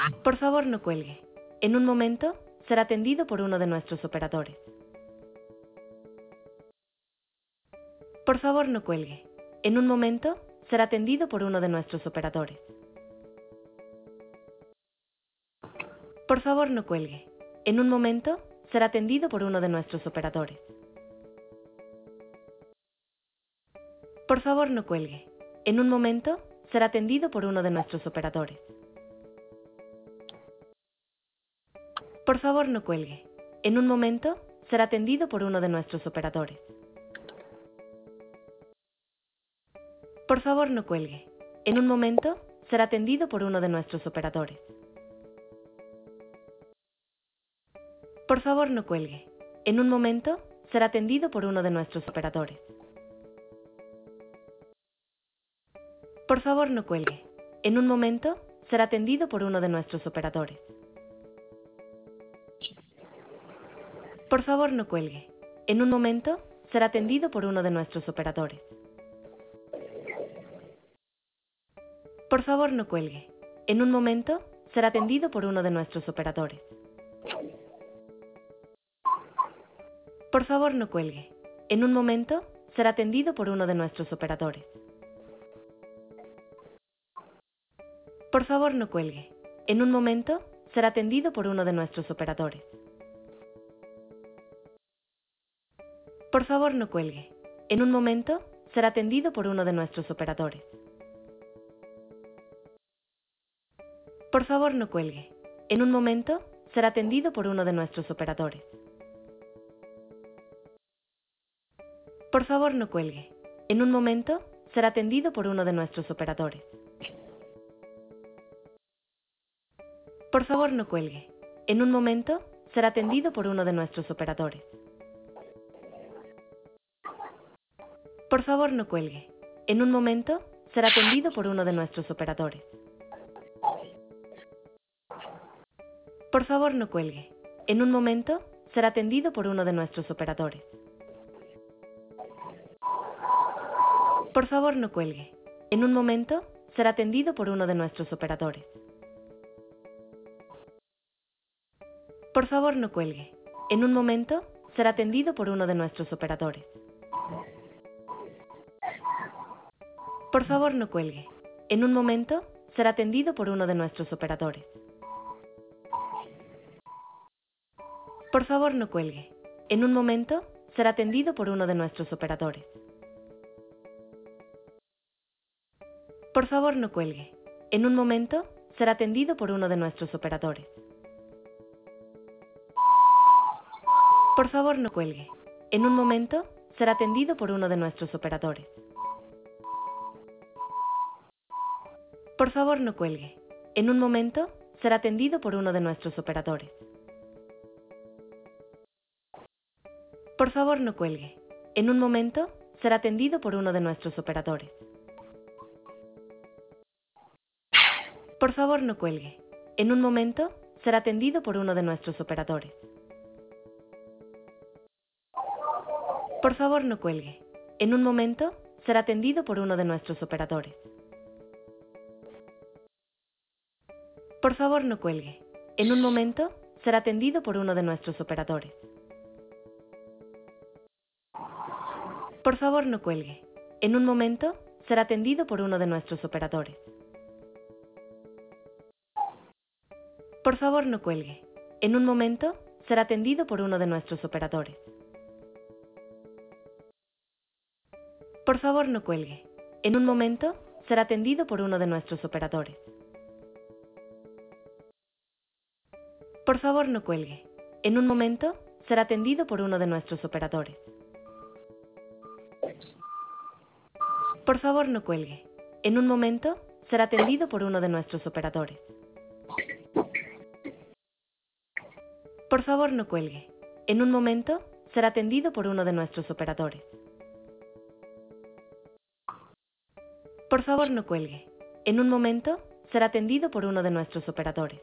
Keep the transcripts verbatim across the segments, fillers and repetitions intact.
Por favor, no cuelgue. En un momento, será atendido por uno de nuestros operadores. Por favor, no cuelgue. En un momento, será atendido por uno de nuestros operadores. Por favor, no cuelgue. En un momento, será atendido por uno de nuestros operadores. Por favor, no cuelgue. En un momento, será atendido por uno de nuestros operadores. Por favor, no cuelgue. En un momento, será atendido por uno de nuestros operadores. Por favor, no cuelgue. En un momento, será atendido por uno de nuestros operadores. Por favor, no cuelgue. En un momento, será atendido por uno de nuestros operadores. Por favor, no cuelgue. En un momento, será atendido por uno de nuestros operadores. Por favor, no cuelgue. En un momento, será atendido por uno de nuestros operadores. Por favor, no cuelgue. En un momento, será atendido por uno de nuestros operadores. Por favor, no cuelgue. En un momento, será atendido por uno de nuestros operadores. Por favor, no cuelgue. En un momento, será atendido por uno de nuestros operadores. Por favor, no cuelgue. En un momento, será atendido por uno de nuestros operadores. Por favor, no cuelgue. En un momento, será atendido por uno de nuestros operadores. Por favor, no cuelgue. En un momento, será atendido por uno de nuestros operadores. Por favor, no cuelgue. En un momento, será atendido por uno de nuestros operadores. Por favor, no cuelgue. En un momento, será atendido por uno de nuestros operadores. Por favor, no cuelgue. En un momento, será atendido por uno de nuestros operadores. Por favor, no cuelgue. En un momento, será atendido por uno de nuestros operadores. Por favor, no cuelgue. En un momento, será atendido por uno de nuestros operadores. Por favor, no cuelgue. En un momento, será atendido por uno de nuestros operadores. Por favor, no cuelgue. En un momento, será atendido por uno de nuestros operadores. Por favor, no cuelgue. En un momento, será atendido por uno de nuestros operadores. Por favor, no cuelgue. En un momento, será atendido por uno de nuestros operadores. Por favor, no cuelgue. En un momento, será atendido por uno de nuestros operadores. Por favor, no cuelgue. En un momento, será atendido por uno de nuestros operadores. Por favor, no cuelgue. En un momento, será atendido por uno de nuestros operadores. Por favor, no cuelgue. En un momento, será atendido por uno de nuestros operadores. Por favor, no cuelgue. En un momento, será atendido por uno de nuestros operadores. Por favor, no cuelgue. En un momento, será atendido por uno de nuestros operadores. Por favor, no cuelgue. En un momento, será atendido por uno de nuestros operadores. Por favor, no cuelgue. En un momento, será atendido por uno de nuestros operadores. Por favor, no cuelgue. En un momento, será atendido por uno de nuestros operadores. Por favor, no cuelgue. En un momento, será atendido por uno de nuestros operadores. Por favor, no cuelgue. En un momento, será atendido por uno de nuestros operadores. Por favor, no cuelgue. En un momento, será atendido por uno de nuestros operadores.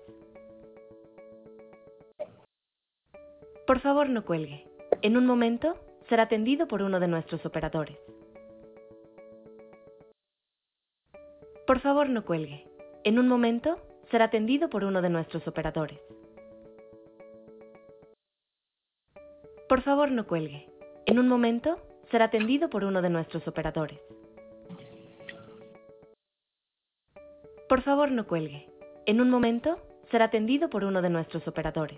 Por favor, no cuelgue. En un momento, será atendido por uno de nuestros operadores. Por favor, no cuelgue. En un momento, será atendido por uno de nuestros operadores. Por favor, no cuelgue. En un momento, será atendido por uno de nuestros operadores. Por favor, no cuelgue. En un momento, será atendido por uno de nuestros operadores.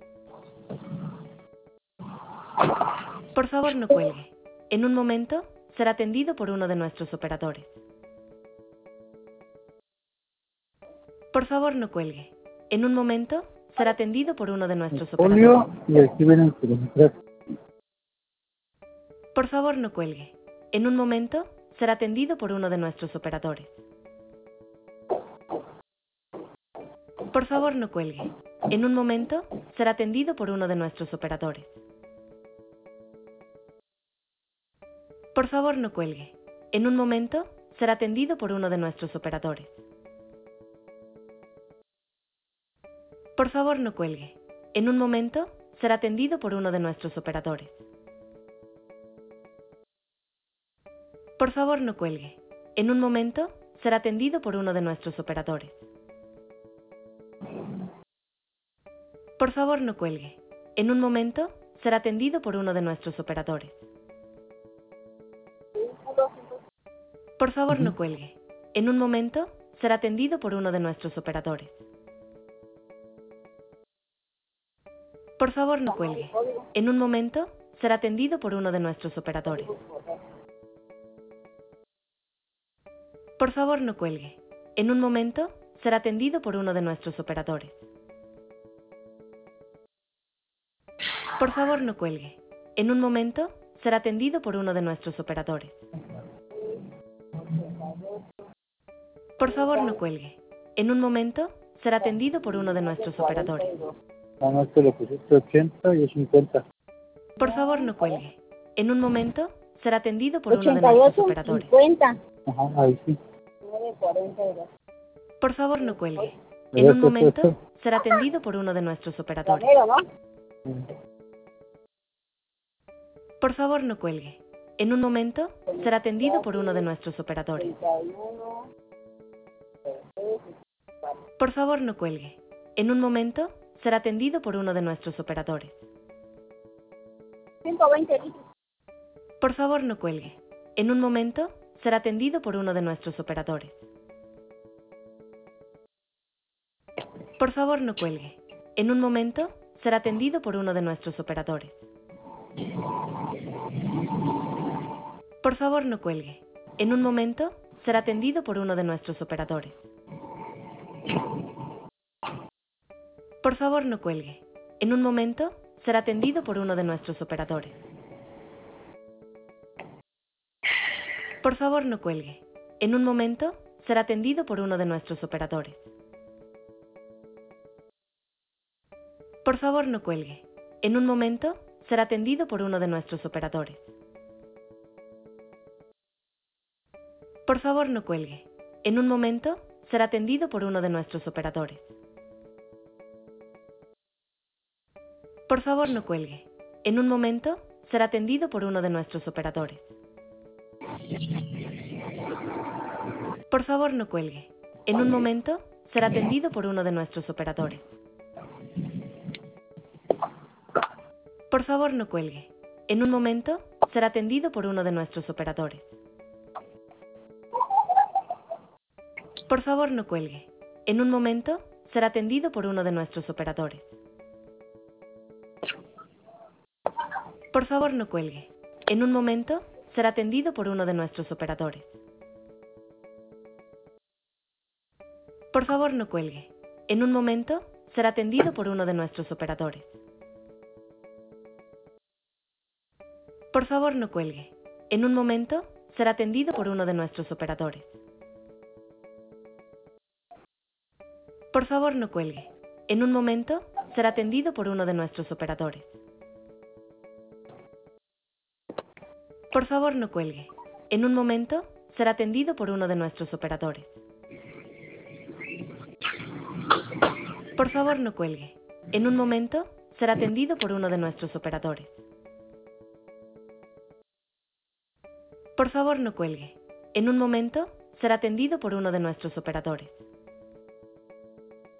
Por favor, no cuelgue. En un momento, será atendido por uno de nuestros operadores. Por favor, no cuelgue. En un momento, será atendido por uno de nuestros operadores. Y aquí vienen kilometros. Por favor, no cuelgue. En un momento, será atendido por uno de nuestros operadores. Por favor, no cuelgue. En un momento, será atendido por uno de nuestros operadores. Por favor, no cuelgue. En un momento, será atendido por uno de nuestros operadores. Por favor, no cuelgue. En un momento, será atendido por uno de nuestros operadores. Por favor, no cuelgue. En un momento, será atendido por uno de nuestros operadores. Por favor, no cuelgue. En un momento, será atendido por uno de nuestros operadores. Por favor, no cuelgue. En un momento, será atendido por uno de nuestros operadores. Por favor, no cuelgue. En un momento, será atendido por uno de nuestros operadores. Por favor, no cuelgue. En un momento, será atendido por uno de nuestros operadores. Por favor, no cuelgue. En un momento, será atendido por uno de nuestros operadores. Por favor, no cuelgue. En un momento, será atendido por uno de nuestros operadores. Nada más que le pusiste ochenta y es cincuenta. Por favor, no cuelgue. En un momento, será atendido por uno de nuestros operadores. cincuenta. Ajá, ahí sí. Por favor, no cuelgue. En un momento, será atendido por uno de nuestros operadores. Por favor, no cuelgue. En un momento, será atendido por uno de nuestros operadores. Por favor, no cuelgue. En un momento, será atendido por uno de nuestros operadores. ciento veinte litros. Por favor, no cuelgue. En un momento, será atendido por uno de nuestros operadores. Por favor, no cuelgue. En un momento, será atendido por uno de nuestros operadores. Por favor, no cuelgue. En un momento, será atendido por uno de nuestros operadores. Por favor, no cuelgue. En un momento, será atendido por uno de nuestros operadores. Por favor, no cuelgue. En un momento, será atendido por uno de nuestros operadores. Por favor, no cuelgue. En un momento, será atendido por uno de nuestros operadores. Por favor, no cuelgue. En un momento, será atendido por uno de nuestros operadores. Por favor, no cuelgue. En un momento, será atendido por uno de nuestros operadores. Por favor, no cuelgue. En un momento, será atendido por uno de nuestros operadores. Por favor, no cuelgue. En un momento, será atendido por uno de nuestros operadores. Por favor, no cuelgue. En un momento, será atendido por uno de nuestros operadores. Por favor, no cuelgue. En un momento, será atendido por uno de nuestros operadores. Por favor, no cuelgue. En un momento, será atendido por uno de nuestros operadores. Por favor, no cuelgue. En un momento, será atendido por uno de nuestros operadores. Por favor, no cuelgue. En un momento, será atendido por uno de nuestros operadores. Por favor, no cuelgue. En un momento, será atendido por uno de nuestros operadores. Por favor, no cuelgue. En un momento, será atendido por uno de nuestros operadores. Por favor, no cuelgue. En un momento, será atendido por uno de nuestros operadores.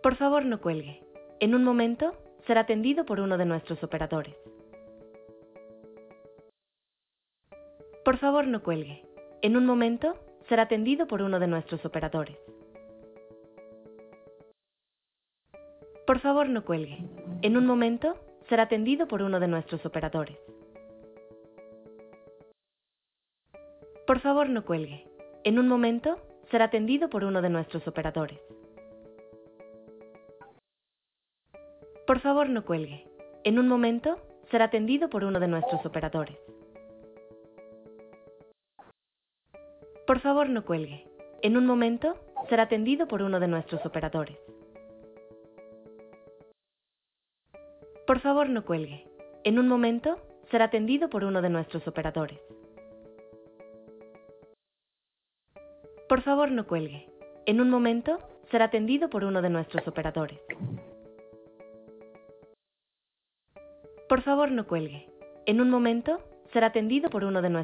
Por favor, no cuelgue. En un momento, será atendido por uno de nuestros operadores. Por favor, no cuelgue. En un momento, será atendido por uno de nuestros operadores. Por favor, no cuelgue. En un momento, será atendido por uno de nuestros operadores. Por favor, no cuelgue. En un momento, será atendido por uno de nuestros operadores. Por favor, no cuelgue. En un momento, será atendido por uno de nuestros operadores. Por favor, no cuelgue. En un momento, será atendido por uno de nuestros operadores. Por favor, no cuelgue. En un momento, será atendido por uno de nuestros operadores. Por favor, no cuelgue. En un momento, será atendido por uno de nuestros operadores. Por favor, no cuelgue. En un momento, será atendido por uno de nuestros